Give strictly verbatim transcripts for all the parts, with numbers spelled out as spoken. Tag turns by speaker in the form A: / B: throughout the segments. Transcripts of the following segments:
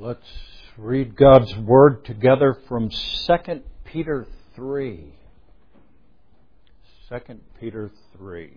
A: Let's read God's Word together from Second Peter three. Second Peter three.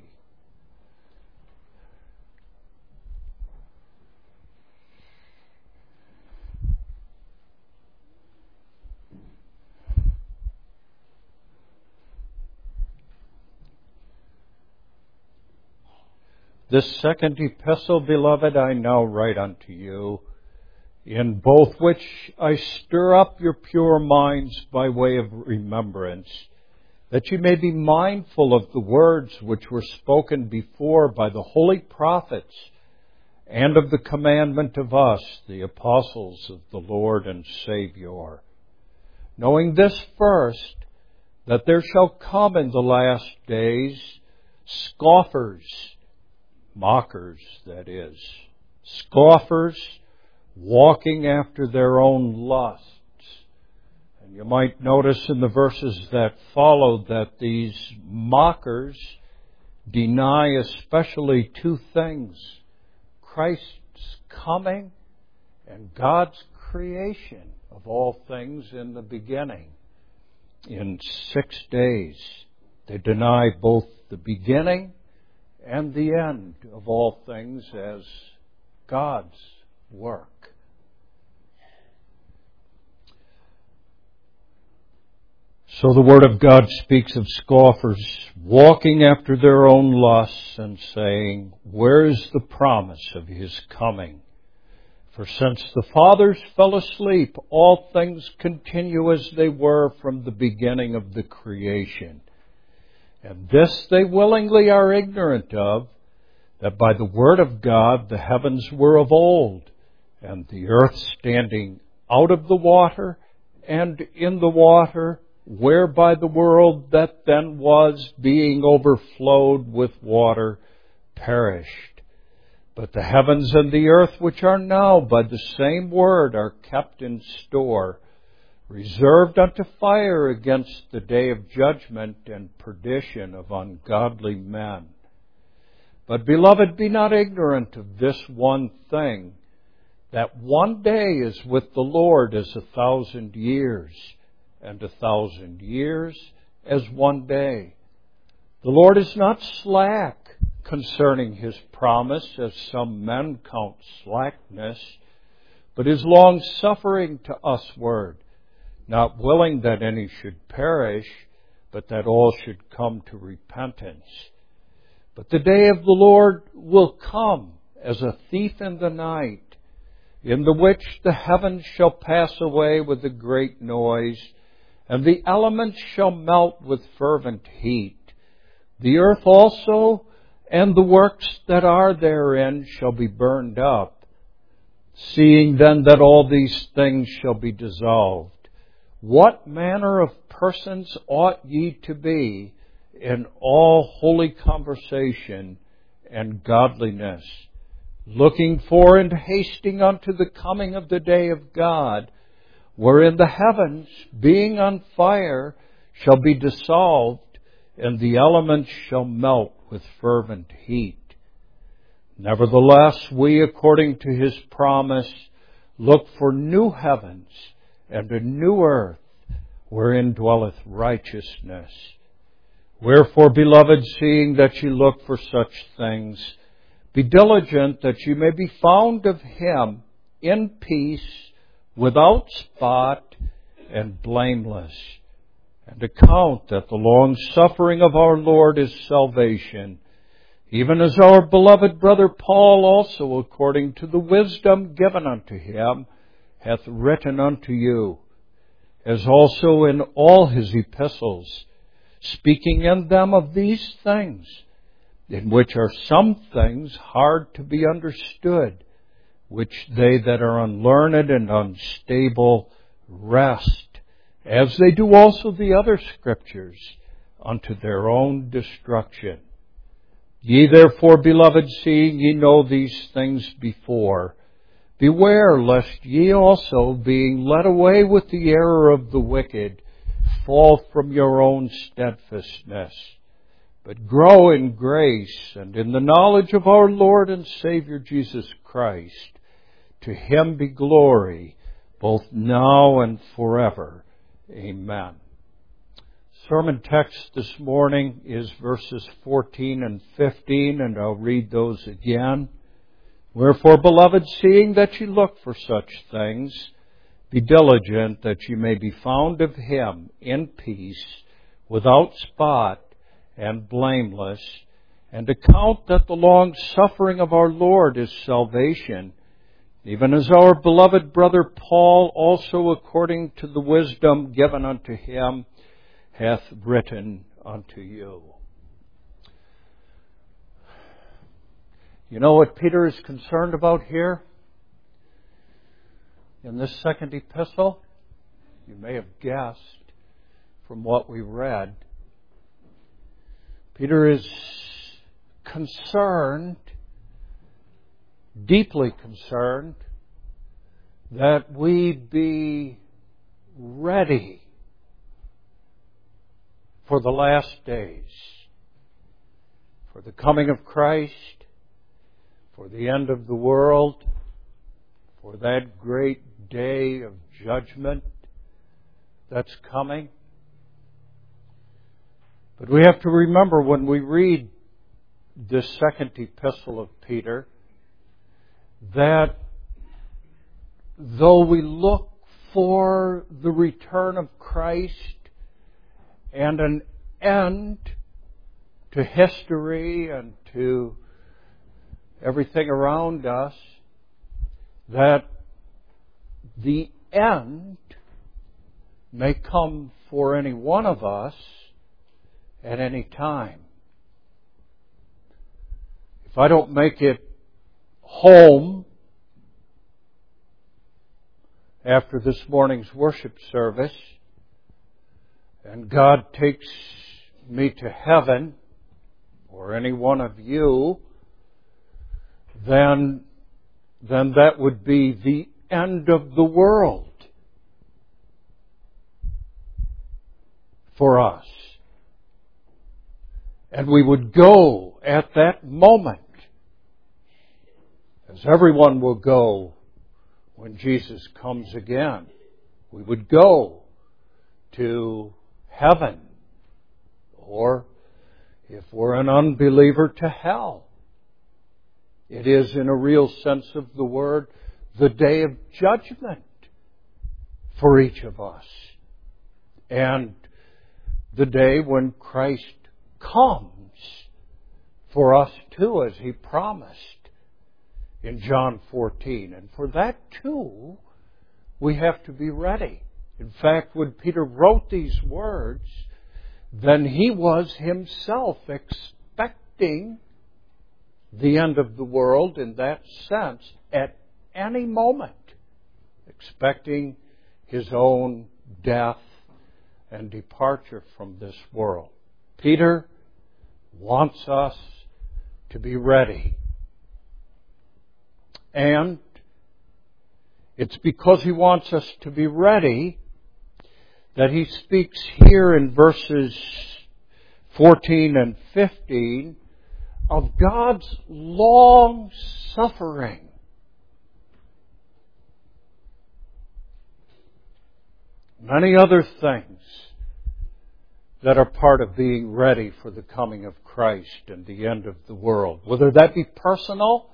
A: This second epistle, beloved, I now write unto you, in both which I stir up your pure minds by way of remembrance, that you may be mindful of the words which were spoken before by the holy prophets, and of the commandment of us, the apostles of the Lord and Savior. Knowing this first, that there shall come in the last days scoffers, mockers, that is, scoffers, walking after their own lusts. And you might notice in the verses that follow that these mockers deny especially two things: Christ's coming and God's creation of all things in the beginning. In six days, they deny both the beginning and the end of all things as God's work. So the Word of God speaks of scoffers walking after their own lusts and saying, where is the promise of His coming? For since the fathers fell asleep, all things continue as they were from the beginning of the creation. And this they willingly are ignorant of, that by the word of God the heavens were of old, and the earth standing out of the water and in the water, whereby the world that then was, being overflowed with water, perished. But the heavens and the earth, which are now by the same word, are kept in store, reserved unto fire against the day of judgment and perdition of ungodly men. But, beloved, be not ignorant of this one thing, that one day is with the Lord as a thousand years, and a thousand years as one day. The Lord is not slack concerning His promise, as some men count slackness, but is long-suffering to usward, not willing that any should perish, but that all should come to repentance. But the day of the Lord will come as a thief in the night, in the which the heavens shall pass away with a great noise, and the elements shall melt with fervent heat. The earth also and the works that are therein shall be burned up. Seeing then that all these things shall be dissolved, what manner of persons ought ye to be in all holy conversation and godliness, looking for and hasting unto the coming of the day of God, wherein the heavens, being on fire, shall be dissolved, and the elements shall melt with fervent heat. Nevertheless, we, according to His promise, look for new heavens and a new earth, wherein dwelleth righteousness. Wherefore, beloved, seeing that ye look for such things, be diligent that ye may be found of Him in peace, without spot, and blameless. And account that the long suffering of our Lord is salvation, even as our beloved brother Paul also, according to the wisdom given unto him, hath written unto you, as also in all his epistles, speaking in them of these things, in which are some things hard to be understood, which they that are unlearned and unstable wrest, as they do also the other Scriptures, unto their own destruction. Ye therefore, beloved, seeing ye know these things before, beware lest ye also, being led away with the error of the wicked, fall from your own steadfastness, but grow in grace and in the knowledge of our Lord and Savior Jesus Christ. To Him be glory, both now and forever. Amen. Sermon text this morning is verses fourteen and fifteen, and I'll read those again. Wherefore, beloved, seeing that ye look for such things, be diligent that ye may be found of Him in peace, without spot and blameless, and account that the long suffering of our Lord is salvation, even as our beloved brother Paul also, according to the wisdom given unto him, hath written unto you. You know what Peter is concerned about here? In this second epistle? You may have guessed from what we read. Peter is concerned, deeply concerned, that we be ready for the last days, for the coming of Christ, for the end of the world, for that great day of judgment that's coming. But we have to remember when we read this second epistle of Peter that though we look for the return of Christ and an end to history and to everything around us, that the end may come for any one of us at any time. If I don't make it home after this morning's worship service, and God takes me to heaven, or any one of you, then, then that would be the end of the world for us. And we would go at that moment, as everyone will go when Jesus comes again. We would go to heaven, or if we're an unbeliever, to hell. It is, in a real sense of the word, the day of judgment for each of us. And the day when Christ comes for us too, as He promised in John fourteen. And for that too, we have to be ready. In fact, when Peter wrote these words, then he was himself expecting the end of the world in that sense at any moment, expecting his own death and departure from this world. Peter wants us to be ready. And it's because he wants us to be ready that he speaks here in verses fourteen and fifteen of God's long suffering. Many other things that are part of being ready for the coming of Christ and the end of the world, whether that be personal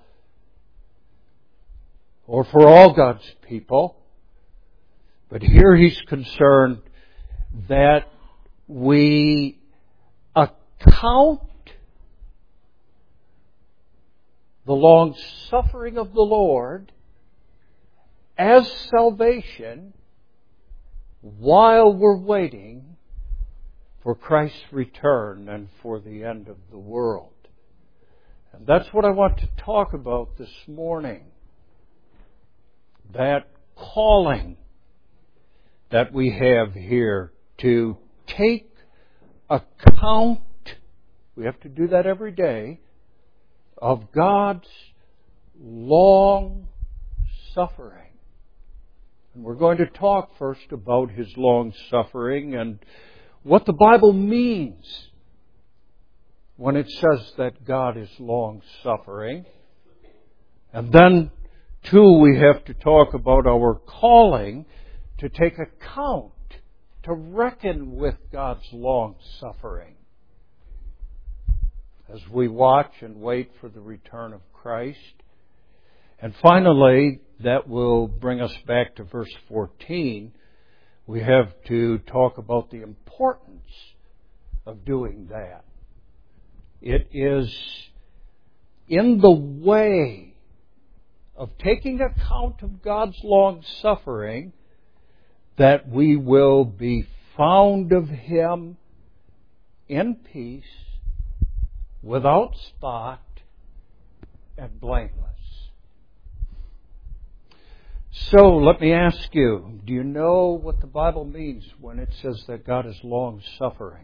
A: or for all God's people. But here he's concerned that we account the long suffering of the Lord as salvation while we're waiting for Christ's return and for the end of the world. And that's what I want to talk about this morning. That calling that we have here to take account, we have to do that every day, of God's long suffering. And we're going to talk first about His long suffering and what the Bible means when it says that God is long suffering. And then Two, we have to talk about our calling to take account, to reckon with God's long suffering as we watch and wait for the return of Christ. And finally, that will bring us back to verse fourteen. We have to talk about the importance of doing that. It is in the way of taking account of God's long suffering that we will be found of Him in peace, without spot, and blameless. So let me ask you, do you know what the Bible means when it says that God is long suffering?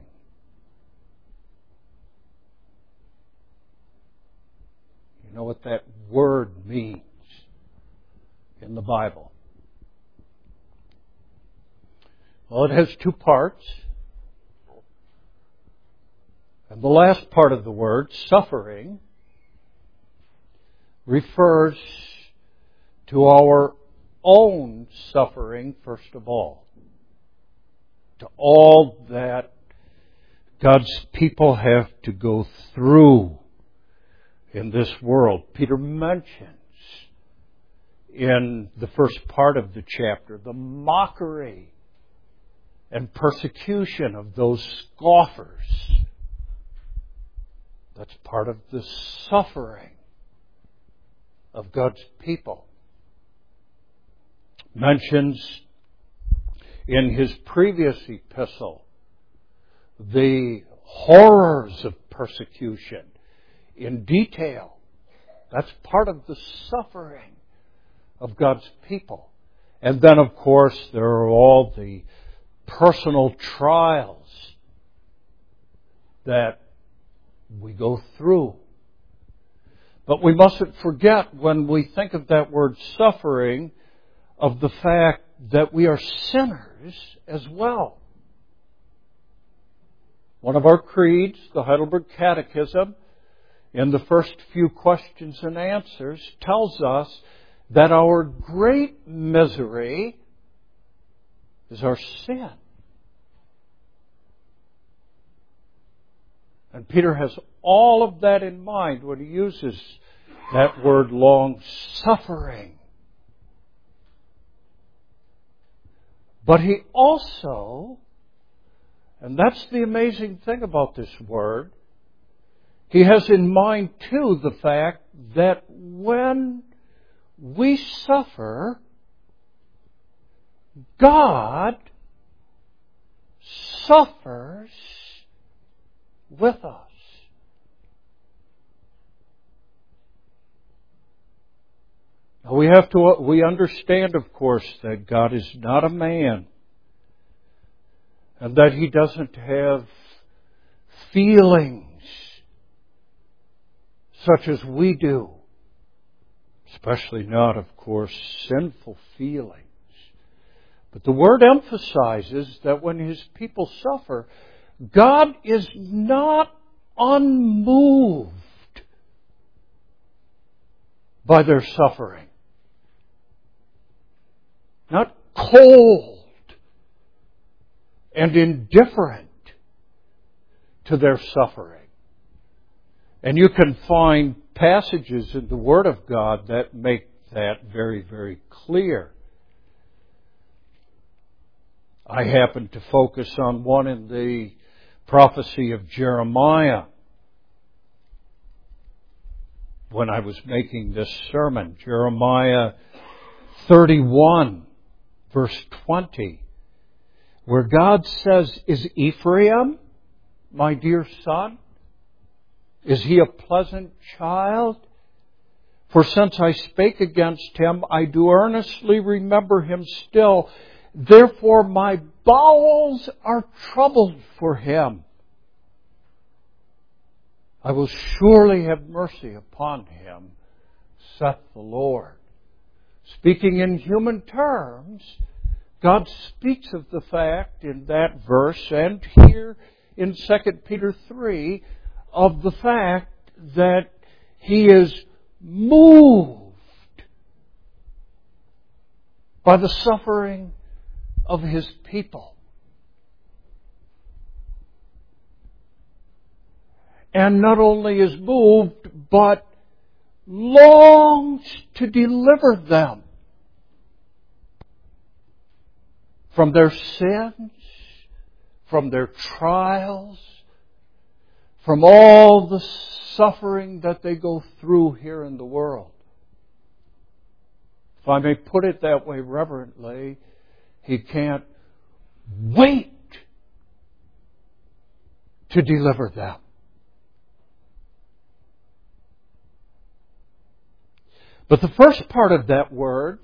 A: You know what that word means in the Bible? Well, it has two parts. And the last part of the word, suffering, refers to our own suffering, first of all. To all that God's people have to go through in this world. Peter mentions in the first part of the chapter the mockery and persecution of those scoffers. That's part of the suffering of God's people. Mentions in his previous epistle the horrors of persecution in detail. That's part of the suffering of God's people. And then, of course, there are all the personal trials that we go through. But we mustn't forget, when we think of that word suffering, of the fact that we are sinners as well. One of our creeds, the Heidelberg Catechism, in the first few questions and answers, tells us that our great misery is our sin. And Peter has all of that in mind when he uses that word long suffering. But he also, and that's the amazing thing about this word, he has in mind too the fact that when we suffer, God suffers with us. Now we have to, we understand, of course, that God is not a man and that He doesn't have feelings such as we do. Especially not, of course, sinful feelings. But the Word emphasizes that when His people suffer, God is not unmoved by their suffering. Not cold and indifferent to their suffering. And you can find passages in the Word of God that make that very, very clear. I happen to focus on one in the prophecy of Jeremiah when I was making this sermon. Jeremiah thirty-one, verse twenty, where God says, "Is Ephraim my dear son? Is he a pleasant child? For since I spake against him, I do earnestly remember him still. Therefore my bowels are troubled for him. I will surely have mercy upon him, saith the Lord." Speaking in human terms, God speaks of the fact in that verse and here in Second Peter three of the fact that He is moved by the suffering of His people. And not only is moved, but longs to deliver them from their sins, from their trials, from all the suffering that they go through here in the world. If I may put it that way reverently, He can't wait to deliver them. But the first part of that word,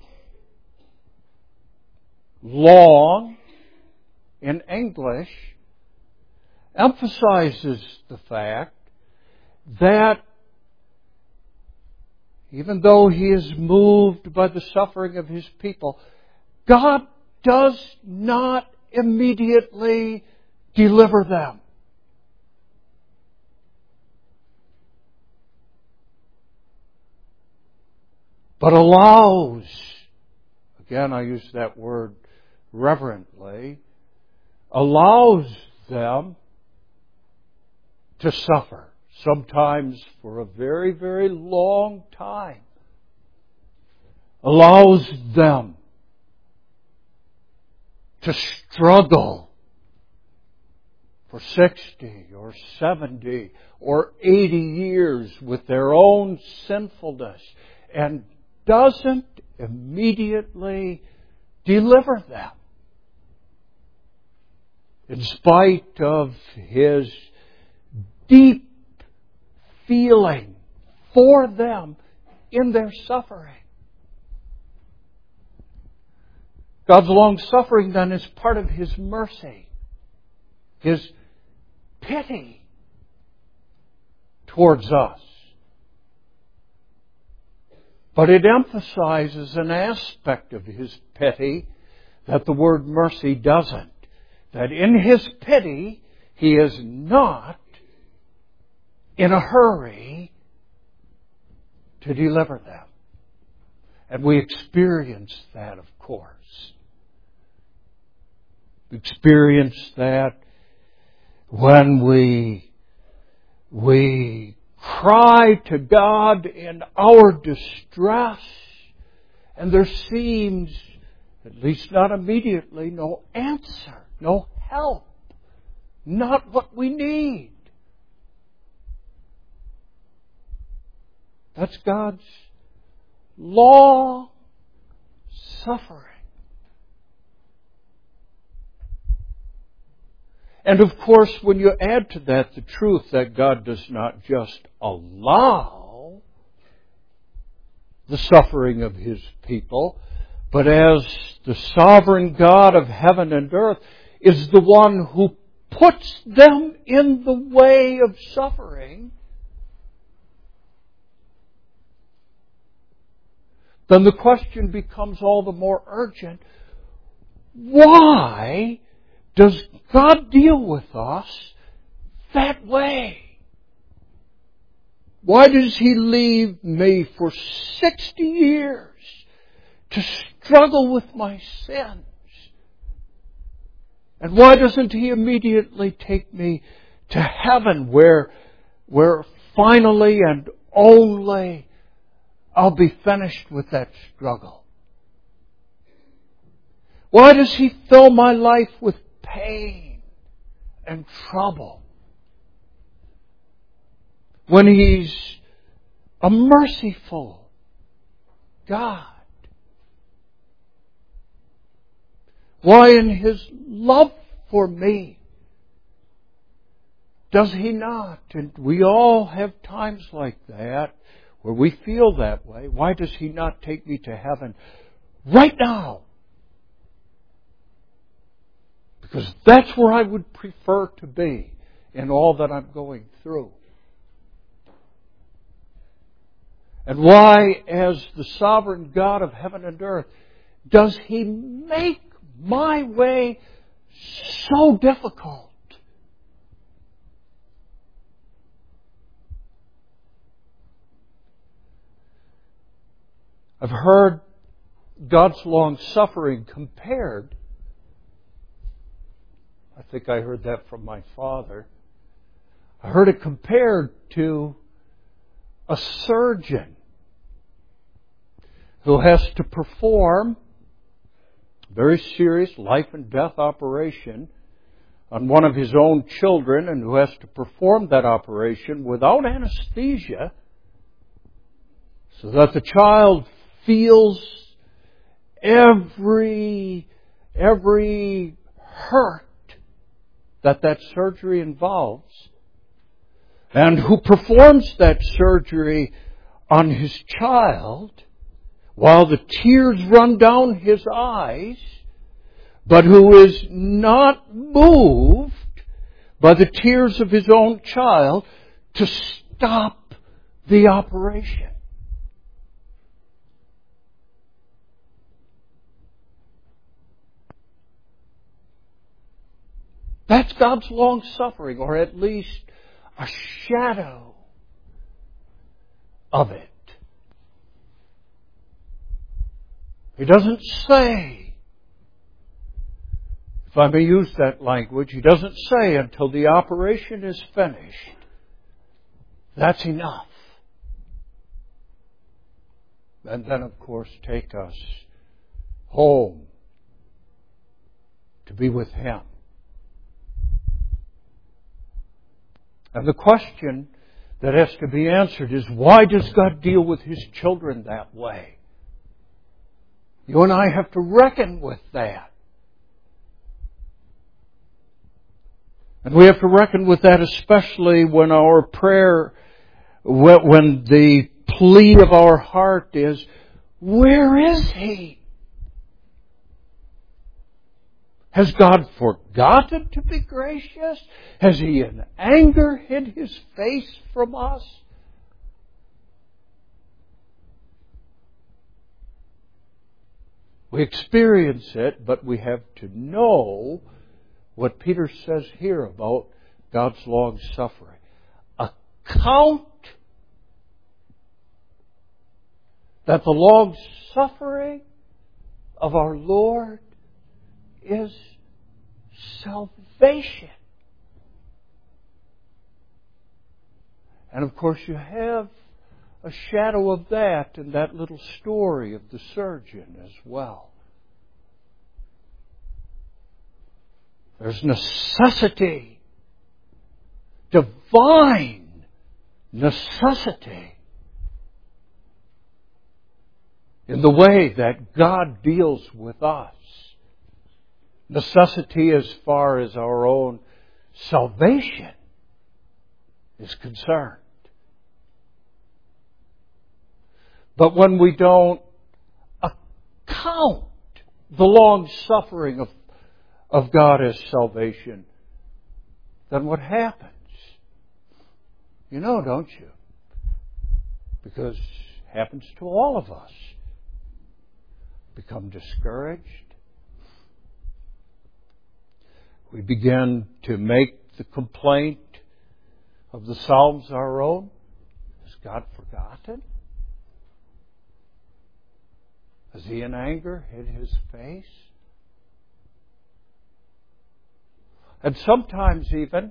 A: long, in English, emphasizes the fact that even though He is moved by the suffering of His people, God does not immediately deliver them. But allows, again I use that word reverently, allows them to suffer, sometimes for a very, very long time. Allows them to struggle for sixty or seventy or eighty years with their own sinfulness, and doesn't immediately deliver them, in spite of His deep feeling for them in their suffering. God's long-suffering then is part of His mercy, His pity towards us. But it emphasizes an aspect of His pity that the word mercy doesn't. That in His pity, He is not in a hurry to deliver them. And we experience that, of course. We experience that when we, we cry to God in our distress, and there seems, at least not immediately, no answer, no help, not what we need. That's God's long suffering. And of course, when you add to that the truth that God does not just allow the suffering of His people, but as the sovereign God of heaven and earth is the one who puts them in the way of suffering, then the question becomes all the more urgent. Why does God deal with us that way? Why does He leave me for sixty years to struggle with my sins? And why doesn't He immediately take me to heaven where, where finally and only I'll be finished with that struggle? Why does He fill my life with pain and trouble when He's a merciful God? Why, in His love for me, does He not? And we all have times like that where we feel that way. Why does He not take me to heaven right now? Because that's where I would prefer to be in all that I'm going through. And why, as the sovereign God of heaven and earth, does He make my way so difficult? I've heard God's long suffering compared, I think I heard that from my father, I heard it compared to a surgeon who has to perform a very serious life and death operation on one of his own children, and who has to perform that operation without anesthesia so that the child feels every, every hurt that that surgery involves, and who performs that surgery on his child while the tears run down his eyes, but who is not moved by the tears of his own child to stop the operation. That's God's long suffering, or at least a shadow of it. He doesn't say, if I may use that language, he doesn't say until the operation is finished, that's enough. And then, of course, take us home to be with Him. And the question that has to be answered is, why does God deal with His children that way? You and I have to reckon with that. And we have to reckon with that especially when our prayer, when the plea of our heart is, where is He? Has God forgotten to be gracious? Has He in anger hid His face from us? We experience it, but we have to know what Peter says here about God's long suffering. Account that the long suffering of our Lord is salvation. And of course you have a shadow of that in that little story of the surgeon as well. There's necessity, divine necessity, in the way that God deals with us. Necessity as far as our own salvation is concerned. But when we don't account the long suffering of, of God as salvation, then what happens? You know, don't you? Because it happens to all of us. Become discouraged. We begin to make the complaint of the Psalms our own. Has God forgotten? Has He in anger hid His face? And sometimes even,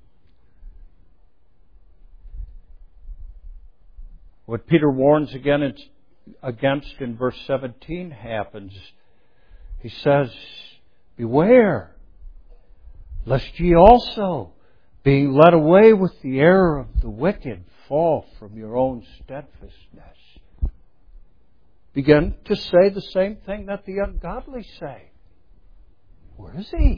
A: what Peter warns again against in verse seventeen happens. He says, beware, lest ye also, being led away with the error of the wicked, fall from your own steadfastness. Begin to say the same thing that the ungodly say. Where is He?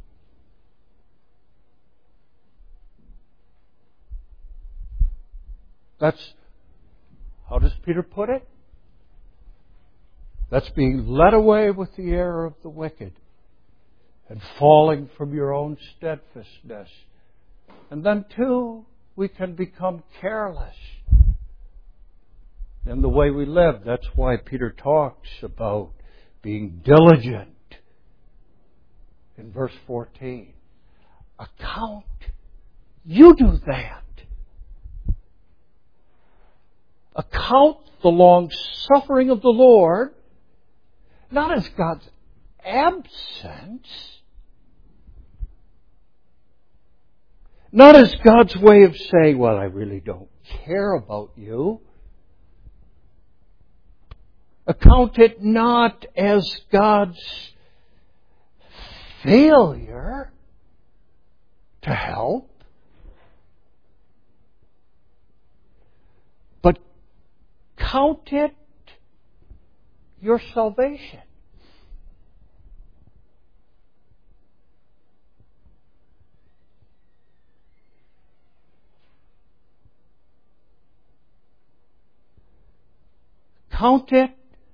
A: That's, how does Peter put it? That's being led away with the error of the wicked and falling from your own steadfastness. And then, too, we can become careless in the way we live. That's why Peter talks about being diligent in verse fourteen. Account. You do that. Account the long suffering of the Lord not as God's absence, not as God's way of saying, well, I really don't care about you. Account it not as God's failure to help, but count it your salvation. Count it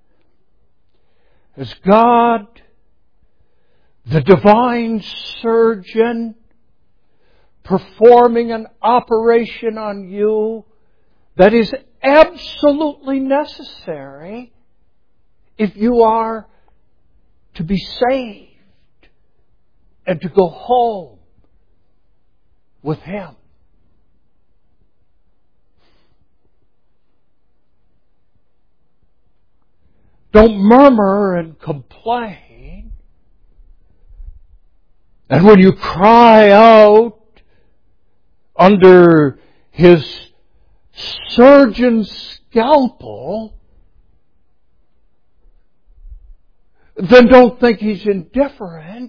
A: as God, the divine surgeon, performing an operation on you that is absolutely necessary if you are to be saved and to go home with Him. Don't murmur and complain. And when you cry out under His surgeon's scalpel, then don't think He's indifferent.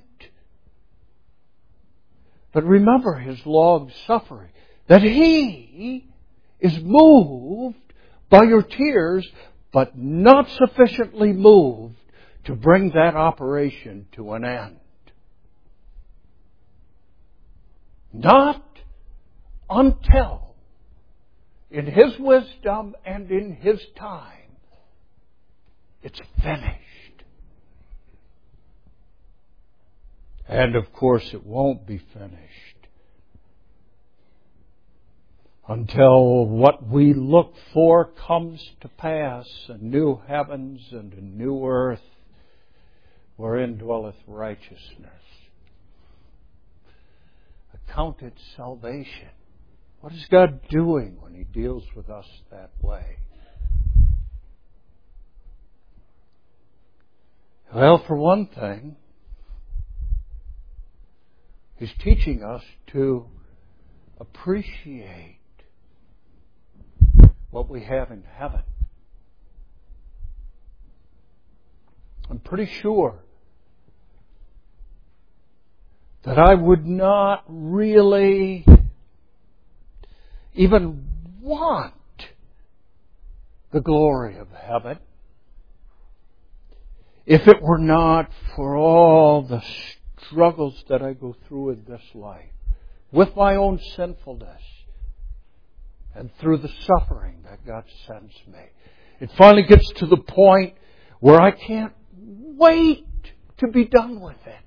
A: But remember His long suffering, that He is moved by your tears, but not sufficiently moved to bring that operation to an end. Not until, in His wisdom and in His time, it's finished. And of course it won't be finished until what we look for comes to pass, a new heavens and a new earth wherein dwelleth righteousness. Account it salvation. What is God doing when He deals with us that way? Well, for one thing, He's teaching us to appreciate what we have in heaven. I'm pretty sure that I would not really even want the glory of heaven if it were not for all the struggles that I go through in this life with my own sinfulness and through the suffering that God sends me. It finally gets to the point where I can't wait to be done with it.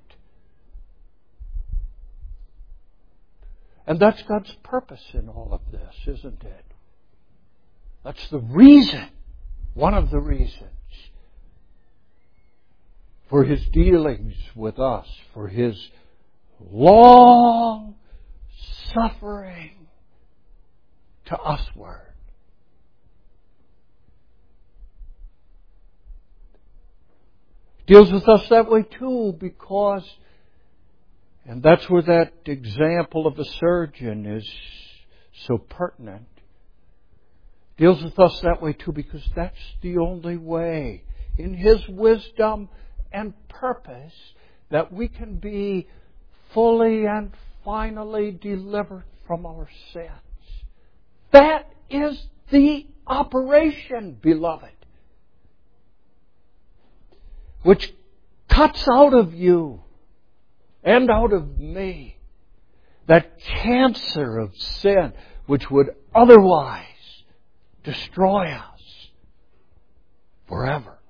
A: And that's God's purpose in all of this, isn't it? That's the reason, one of the reasons, for His dealings with us, for His long suffering to usward. He deals with us that way too, because, and that's where that example of a surgeon is so pertinent, deals with us that way too, because that's the only way, in His wisdom and purpose, that we can be fully and finally delivered from our sins. That is the operation, beloved, which cuts out of you and out of me that cancer of sin which would otherwise destroy us forever.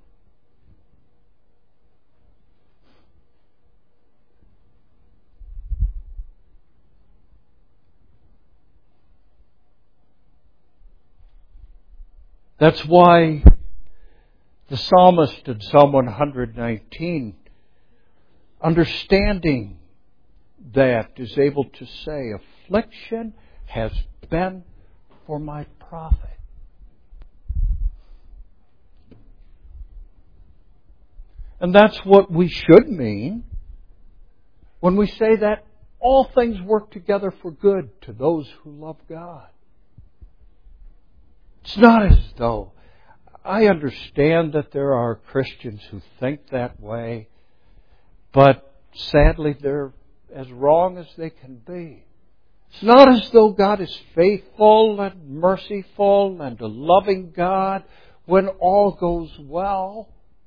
A: That's why the psalmist in Psalm one nineteen, understanding that, is able to say, affliction has been for my profit. And that's what we should mean when we say that all things work together for good to those who love God. It's not as though, I understand that there are Christians who think that way, but sadly they're as wrong as they can be. It's not as though God is faithful and merciful and a loving God when all goes well.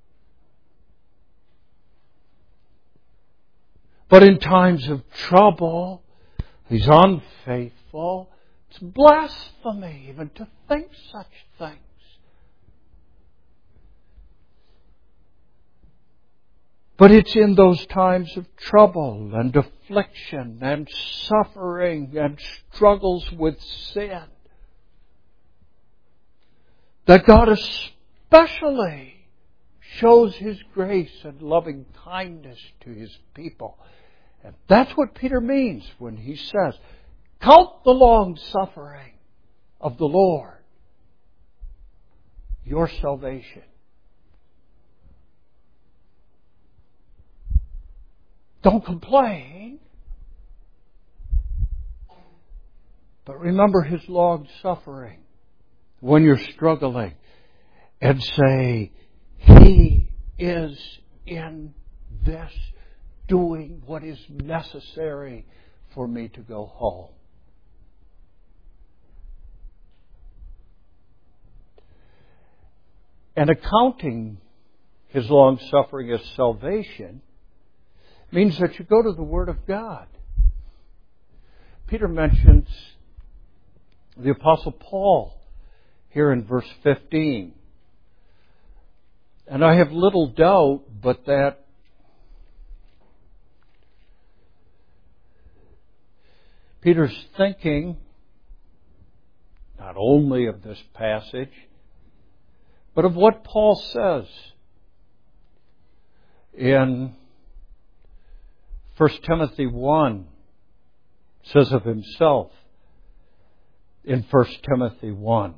A: But in times of trouble, He's unfaithful. It's blasphemy even to think such things. But it's in those times of trouble and affliction and suffering and struggles with sin that God especially shows His grace and loving kindness to His people. And that's what Peter means when he says, count the long suffering of the Lord your salvation. Don't complain, but remember His long suffering when you're struggling and say, He is in this doing what is necessary for me to go home. And accounting His long suffering as salvation means that you go to the Word of God. Peter mentions the Apostle Paul here in verse fifteen. And I have little doubt but that Peter's thinking not only of this passage, but of what Paul says in First Timothy one, says of himself in First Timothy one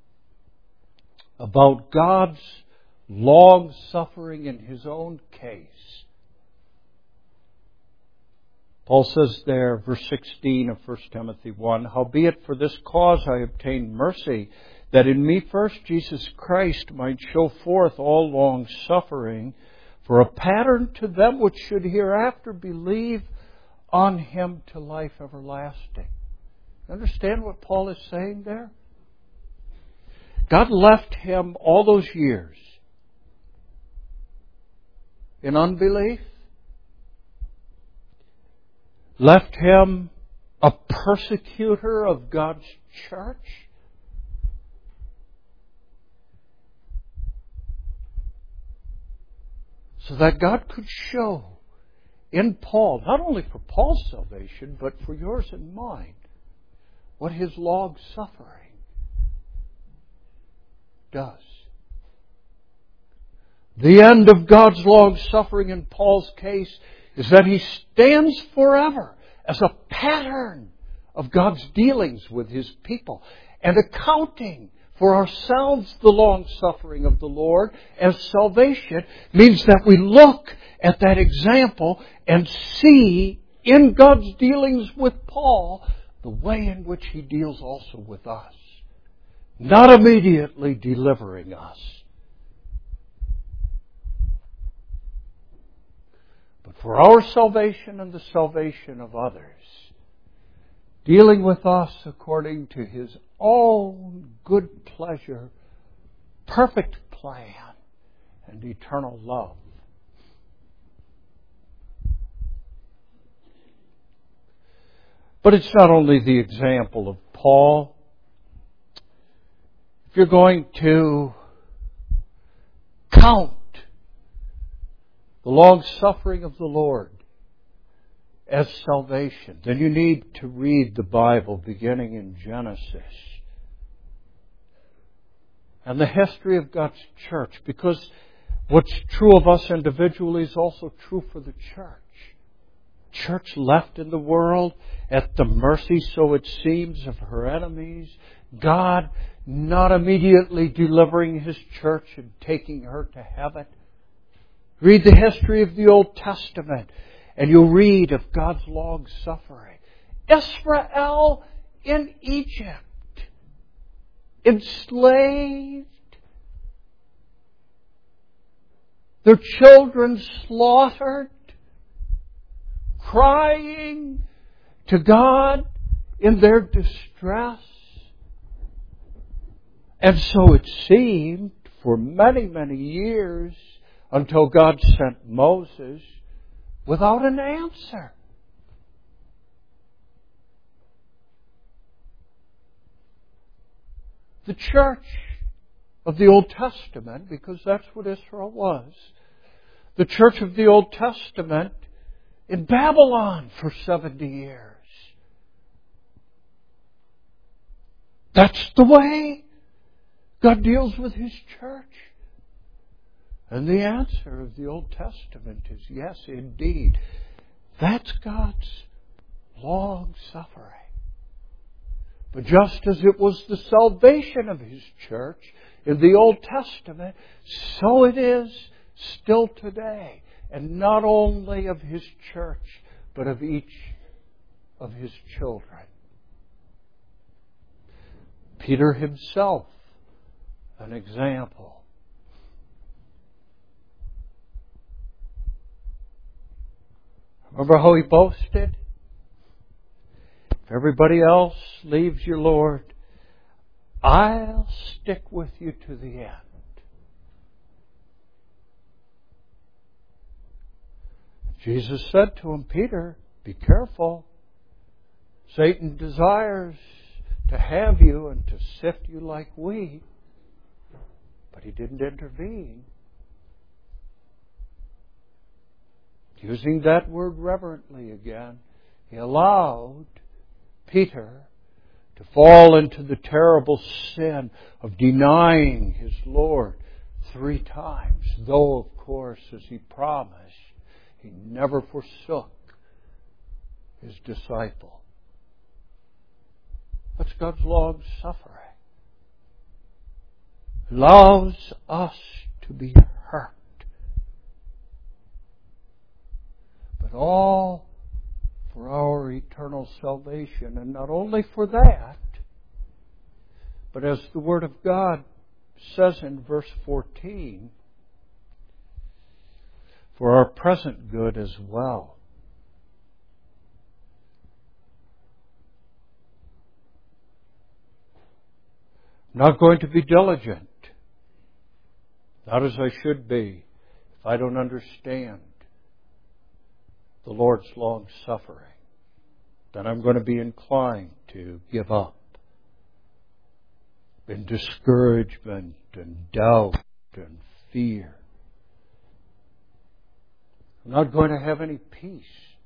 A: about God's long suffering in His own case. Paul says there, verse sixteen of First Timothy one, howbeit for this cause I obtained mercy, that in me first Jesus Christ might show forth all long suffering, for a pattern to them which should hereafter believe on Him to life everlasting. Understand what Paul is saying there? God left him all those years in unbelief, left him a persecutor of God's church, so that God could show in Paul, not only for Paul's salvation, but for yours and mine, what His long suffering does. The end of God's long suffering in Paul's case is that He stands forever as a pattern of God's dealings with His people and accounting for ourselves the long suffering of the Lord as salvation means that we look at that example and see in God's dealings with Paul the way in which He deals also with us, not immediately delivering us, but for our salvation and the salvation of others, dealing with us according to His own good pleasure, perfect plan, and eternal love. But it's not only the example of Paul. If you're going to count the long suffering of the Lord as salvation, then you need to read the Bible beginning in Genesis and the history of God's church, because what's true of us individually is also true for the church. Church left in the world at the mercy, so it seems, of her enemies. God not immediately delivering His church and taking her to heaven. Read the history of the Old Testament, and you'll read of God's long suffering. Israel in Egypt, enslaved, their children slaughtered, crying to God in their distress. And so it seemed for many, many years until God sent Moses without an answer. The church of the Old Testament, because that's what Israel was, the church of the Old Testament in Babylon for seventy years. That's the way God deals with His church. And the answer of the Old Testament is yes, indeed. That's God's long suffering. But just as it was the salvation of His church in the Old Testament, so it is still today. And not only of His church, but of each of His children. Peter himself, an example. Remember how he boasted? If everybody else leaves you, Lord, I'll stick with you to the end. Jesus said to him, Peter, be careful. Satan desires to have you and to sift you like wheat. But he didn't intervene. Using that word reverently again, he allowed Peter to fall into the terrible sin of denying his Lord three times. Though, of course, as he promised, he never forsook his disciple. That's God's long suffering. Allows us to be hurt. But all for our eternal salvation. And not only for that, but as the Word of God says in verse fourteen, for our present good as well. I'm not going to be diligent, not as I should be, if I don't understand the Lord's long suffering. Then I'm going to be inclined to give up in discouragement and doubt and fear. I'm not going to have any peace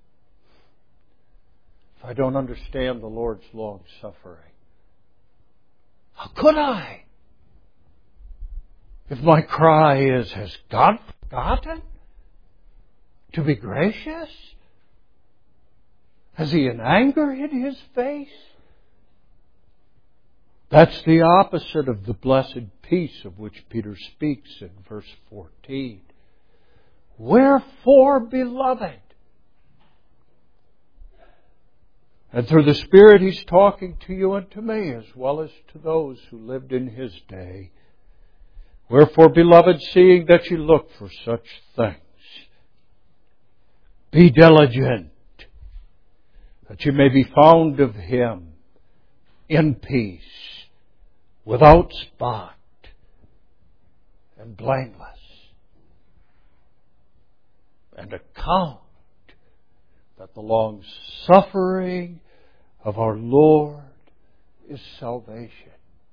A: if I don't understand the Lord's long suffering. How could I? If my cry is, has God forgotten to be gracious? Has He in anger in His face? That's the opposite of the blessed peace of which Peter speaks in verse fourteen. Wherefore, beloved. And through the Spirit He's talking to you and to me as well as to those who lived in His day. Wherefore, beloved, seeing that you look for such things, be diligent that you may be found of Him in peace, without spot, and blameless. And account that the long suffering of our Lord is salvation.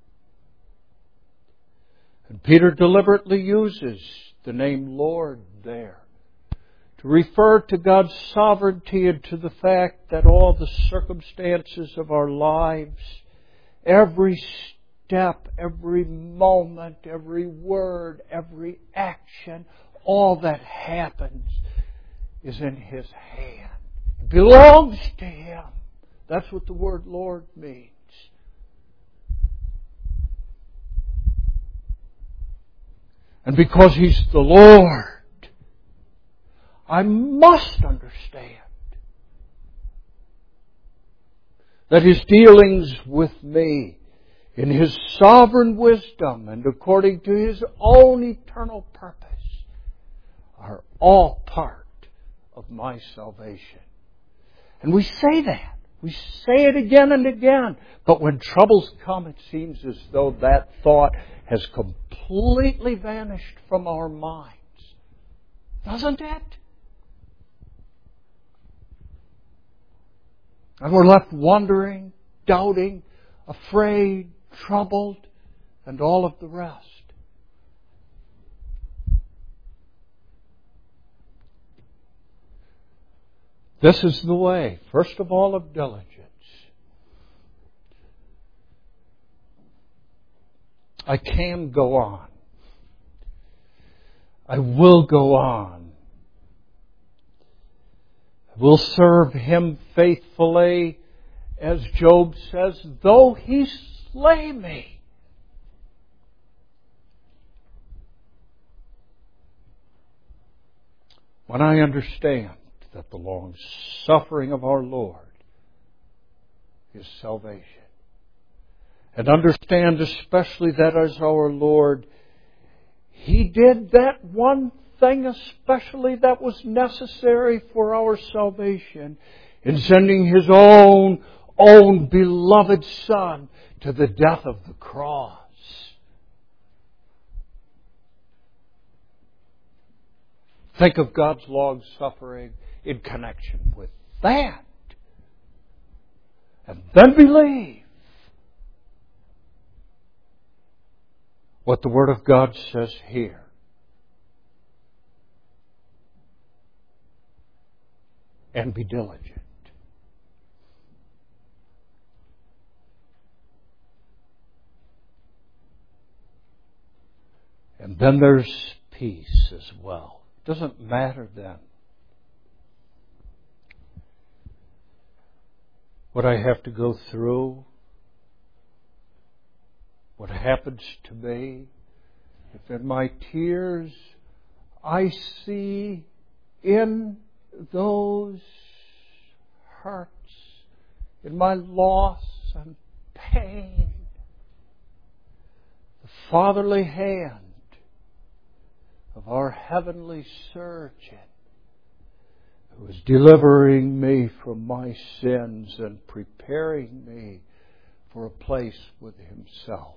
A: And Peter deliberately uses the name Lord there to refer to God's sovereignty and to the fact that all the circumstances of our lives, every step, every moment, every word, every action, all that happens is in His hand. It belongs to Him. That's what the word Lord means. And because He's the Lord, I must understand that His dealings with me in His sovereign wisdom and according to His own eternal purpose are all part of my salvation. And we say that. We say it again and again. But when troubles come, it seems as though that thought has completely vanished from our minds. Doesn't it? And we're left wondering, doubting, afraid, troubled, and all of the rest. This is the way, first of all, of diligence. I can go on. I will go on. I will serve Him faithfully, as Job says, though He slay me. When I understand that the long suffering of our Lord is salvation, and understand especially that as our Lord, He did that one thing especially that was necessary for our salvation in sending His own, own beloved Son to the death of the cross. Think of God's long suffering in connection with that. And then believe what the Word of God says here. And be diligent. And then there's peace as well. It doesn't matter then what I have to go through, what happens to me. If in my tears I see in those hurts, in my loss and pain, the fatherly hand of our heavenly surgeon, who is delivering me from my sins and preparing me for a place with Himself.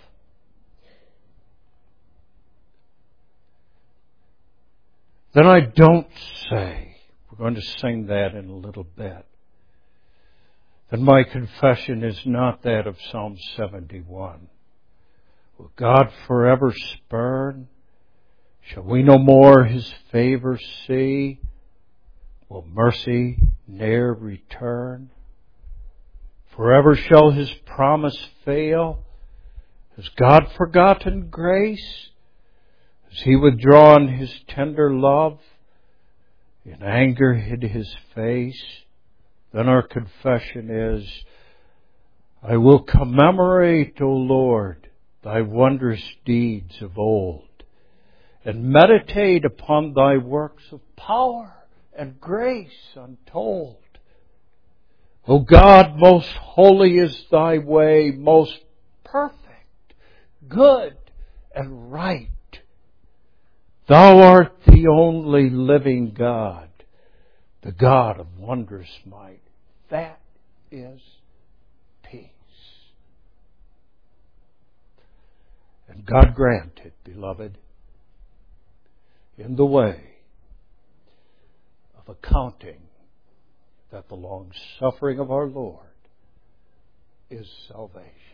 A: Then I don't say, we're going to sing that in a little bit, that my confession is not that of Psalm seventy-one. Will God forever spurn? Shall we no more His favor see? Will mercy ne'er return? Forever shall His promise fail? Has God forgotten grace? Has He withdrawn His tender love? In anger hid His face? Then our confession is, I will commemorate, O Lord, Thy wondrous deeds of old, and meditate upon Thy works of power and grace untold. O God, most holy is Thy way, most perfect, good, and right. Thou art the only living God, the God of wondrous might. That is peace. And God grant it, beloved, in the way of accounting that the long suffering of our Lord is salvation.